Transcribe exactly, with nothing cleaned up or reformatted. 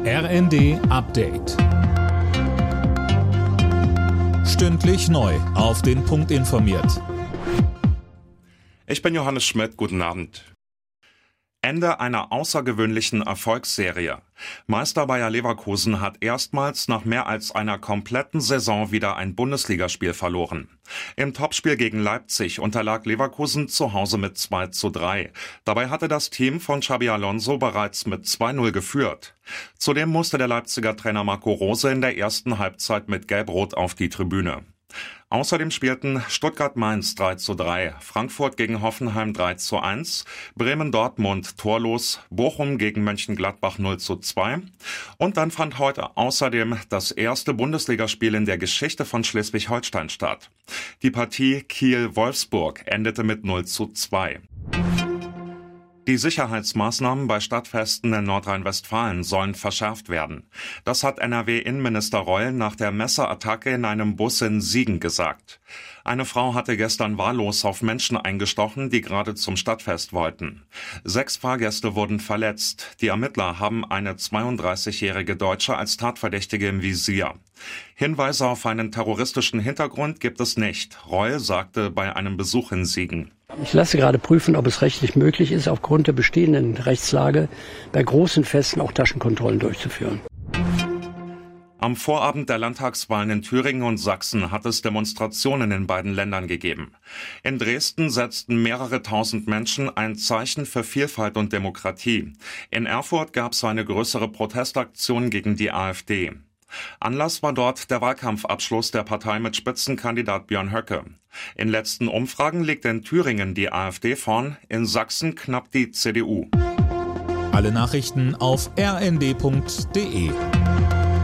R N D Update. Stündlich neu auf den Punkt informiert. Ich bin Johannes Schmidt, guten Abend. Ende einer außergewöhnlichen Erfolgsserie. Meister Bayer Leverkusen hat erstmals nach mehr als einer kompletten Saison wieder ein Bundesligaspiel verloren. Im Topspiel gegen Leipzig unterlag Leverkusen zu Hause mit zwei zu drei. Dabei hatte das Team von Xabi Alonso bereits mit zwei null geführt. Zudem musste der Leipziger Trainer Marco Rose in der ersten Halbzeit mit Gelb-Rot auf die Tribüne. Außerdem spielten Stuttgart-Mainz drei zu drei, Frankfurt gegen Hoffenheim drei zu eins, Bremen-Dortmund torlos, Bochum gegen Mönchengladbach null zu zwei. Und dann fand heute außerdem das erste Bundesligaspiel in der Geschichte von Schleswig-Holstein statt. Die Partie Kiel-Wolfsburg endete mit null zu zwei. Die Sicherheitsmaßnahmen bei Stadtfesten in Nordrhein-Westfalen sollen verschärft werden. Das hat N R W-Innenminister Reul nach der Messerattacke in einem Bus in Siegen gesagt. Eine Frau hatte gestern wahllos auf Menschen eingestochen, die gerade zum Stadtfest wollten. Sechs Fahrgäste wurden verletzt. Die Ermittler haben eine zweiunddreißigjährige Deutsche als Tatverdächtige im Visier. Hinweise auf einen terroristischen Hintergrund gibt es nicht. Reul sagte bei einem Besuch in Siegen: Ich lasse gerade prüfen, ob es rechtlich möglich ist, aufgrund der bestehenden Rechtslage bei großen Festen auch Taschenkontrollen durchzuführen. Am Vorabend der Landtagswahlen in Thüringen und Sachsen hat es Demonstrationen in beiden Ländern gegeben. In Dresden setzten mehrere tausend Menschen ein Zeichen für Vielfalt und Demokratie. In Erfurt gab es eine größere Protestaktion gegen die AfD. Anlass war dort der Wahlkampfabschluss der Partei mit Spitzenkandidat Björn Höcke. In letzten Umfragen liegt in Thüringen die AfD vorn, in Sachsen knapp die C D U. Alle Nachrichten auf r n d punkt d e.